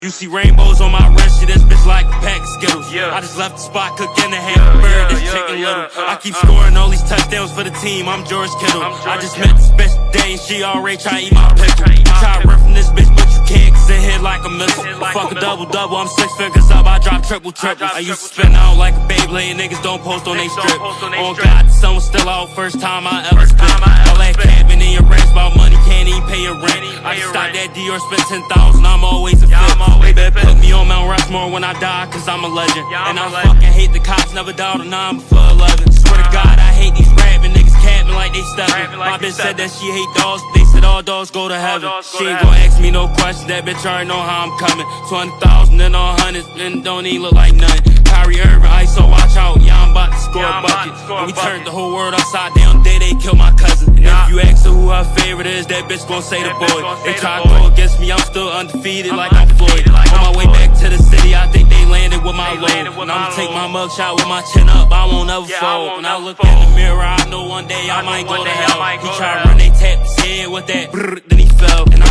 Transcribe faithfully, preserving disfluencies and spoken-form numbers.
You see rainbows on my wrist, shit, this bitch like a pack of Skittles. Yeah. I just left the spot cooking a half a bird, this yeah, chicken yeah, little. uh, I keep uh, scoring all these touchdowns for the team, I'm George Kittle. I'm George I just Kittle. met this bitch today and she already try to eat my pickle. Try to run from this bitch, but you can't cause it hit like a missile. like Fuck a a missile. double-double, I'm six figures up, I drop triple triples. I, I used to spin out like a Beyblade, niggas don't post on they Niggas don't strip. post on they On strip. God, the sun was still out, first time I ever First spit. time I ever All that spit. capping in your rants about money, can't even pay your rent. even I pay just your stopped rent. that Dior, spent ten thousand, I'm always a Yeah, fit. I'm always They a better fit. put me on Mount Rushmore when I die, cause I'm a legend. Yeah, I'm and I a legend. fucking hate the cops, never dialed a nine before eleven. Swear to God, I hate these rapping niggas capping like they steppin'. Rapping like My they bitch said steppin'. that she hate dogs, but they said all dogs go to heaven. dogs go She to ain't heaven. gon' ask me no questions, that bitch already know how I'm coming. twenty thousand and all hundreds, and don't even look like nothing. Kyrie Irving, ice, so watch out, yeah, I'm about to score Yeah, a I'm about bucket. to score And a we bucket. turned the whole world upside down, day they kill my cousin. And Yeah. if you ask her who her favorite is, that bitch gon' say That the bitch boy. gon' They say try the to boy. go against me, I'm still undefeated I'm like I'm undefeated Floyd. like On I'm my way Floyd. back to the city, I think they landed with my They load. landed with And I'ma my take my load. mug shot with my chin up, I won't ever Yeah, I fold. won't When I never look fold. in the mirror, I know one day I, I know might one go to day I hell. might He go try to to run, hell. they tap his head with that brrr, then he fell. And I'm